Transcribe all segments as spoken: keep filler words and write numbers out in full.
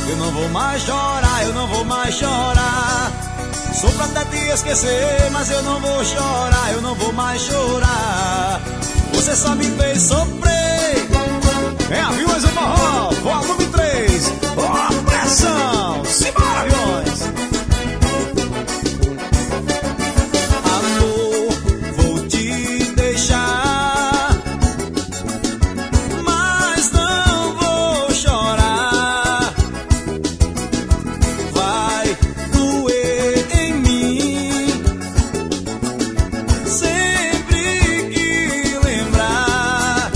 eu não vou mais chorar, eu não vou mais chorar. Sou pra até te esquecer, mas eu não vou chorar, eu não vou mais chorar. Você só me fez sofrer. É Aviões do Forró, volume três. Ó, pressão, simbora, Aviões. Amor, vou te deixar, mas não vou chorar. Vai doer em mim sempre que lembrar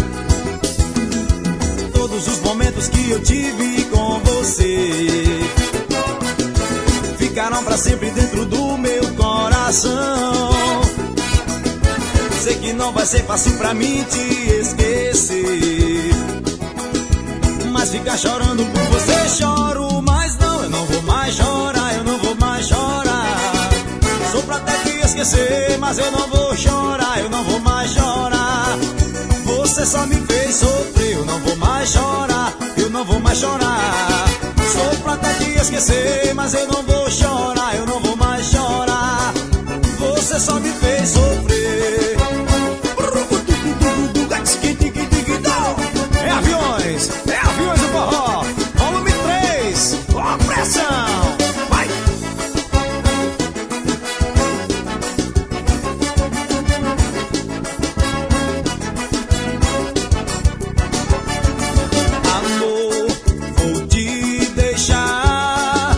todos os momentos que eu tive com você. Ficaram pra sempre dentro do meu coração. Sei que não vai ser fácil pra mim te esquecer, mas ficar chorando por você choro. Mas não, eu não vou mais chorar, eu não vou mais chorar. Sou pra até te esquecer, mas eu não vou chorar, eu não vou mais chorar. Você só me fez sofrer, eu não vou mais chorar, eu não vou mais chorar. Sou pra até te esquecer, mas eu não vou chorar, eu não vou mais chorar. Você só me fez sofrer. É Aviões, é Aviões do Forró, volume três, ó pressão, vai! Amor, vou te deixar,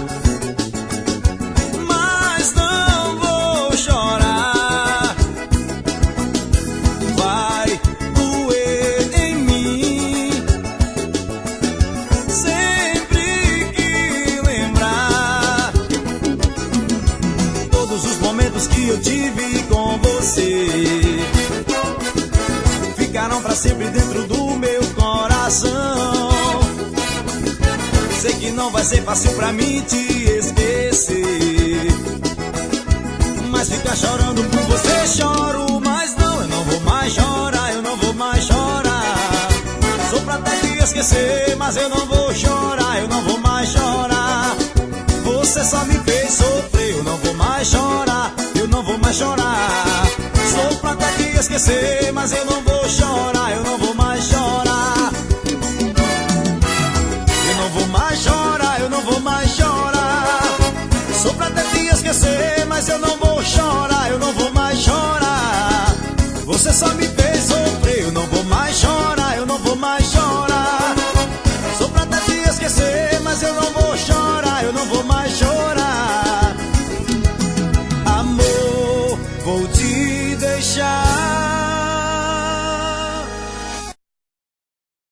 mas não vou chorar. Vai doer em mim sempre que lembrar todos os momentos que eu tive com você. Ficaram pra sempre dentro do meu coração. Sei que não vai ser fácil pra mim te esquecer, mas ficar chorando por você choro. Mas não, eu não vou mais chorar, eu não vou mais chorar. Sou pra até te esquecer, mas eu não vou chorar, eu não vou mais chorar. Você só me fez sofrer, eu não vou mais chorar, eu não vou mais chorar. Sou pra até te esquecer, mas eu não vou chorar, eu não vou mais chorar. Eu não vou mais chorar, eu não vou mais chorar. Sou pra até te esquecer, mas eu não vou chorar, eu não vou mais chorar. Você só me fez sofrer, eu não vou mais chorar, eu não vou mais chorar. Sou pra até te esquecer, mas eu não vou chorar, eu não vou mais chorar. Amor, vou